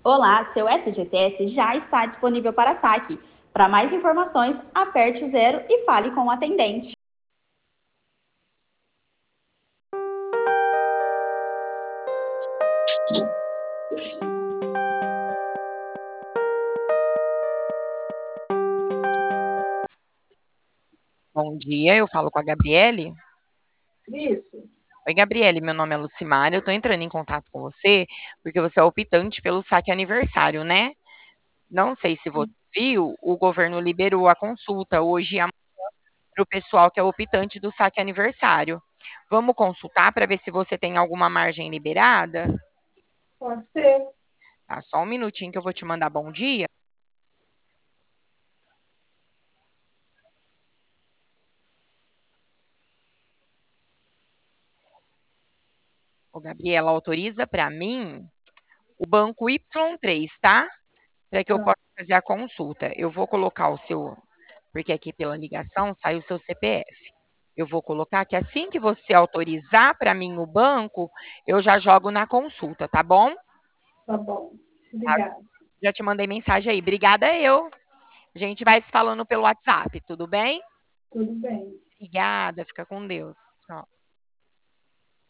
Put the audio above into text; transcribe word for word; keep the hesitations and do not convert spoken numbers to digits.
Olá, seu S G T S já está disponível para saque. Para mais informações, aperte o zero e fale com o atendente. Bom dia, eu falo com a Gabriele. Isso. Oi, Gabriele, meu nome é Lucimara, eu tô entrando em contato com você porque você é optante pelo saque aniversário, né? Não sei se você viu, o governo liberou a consulta hoje para o pessoal que é optante do saque aniversário. Vamos consultar para ver se você tem alguma margem liberada? Pode ser. Tá, só um minutinho que eu vou te mandar bom dia. Ô, Gabriela, autoriza para mim o banco Y três, tá? Para que eu Tá, possa fazer a consulta. Eu vou colocar o seu, porque aqui pela ligação sai o seu C P F. Eu vou colocar que assim que você autorizar para mim o banco, eu já jogo na consulta, tá bom? tá bom. Tá? Obrigada. Já te mandei mensagem aí. Obrigada eu. A gente vai se falando pelo WhatsApp, tudo bem? Tudo bem. Obrigada, fica com Deus. Tchau.